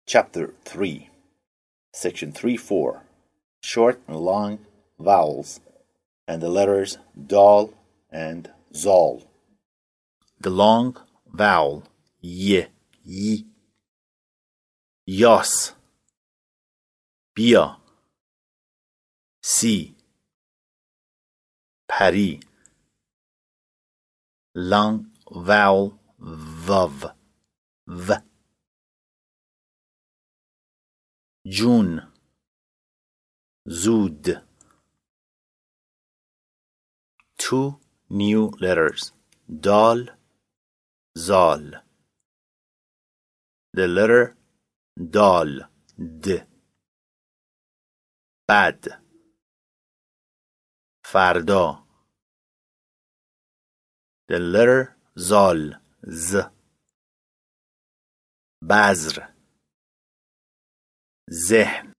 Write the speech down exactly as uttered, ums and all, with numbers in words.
Chapter three, Section three four, Short and Long Vowels and the letters dal and zal. The long vowel y, y, yas, bia, si, pari. Long vowel vav, v. جون زود. Two new letters, dal, zal. The letter dal, d. bad. فردا. The letter zal, z. بذر. ذهن.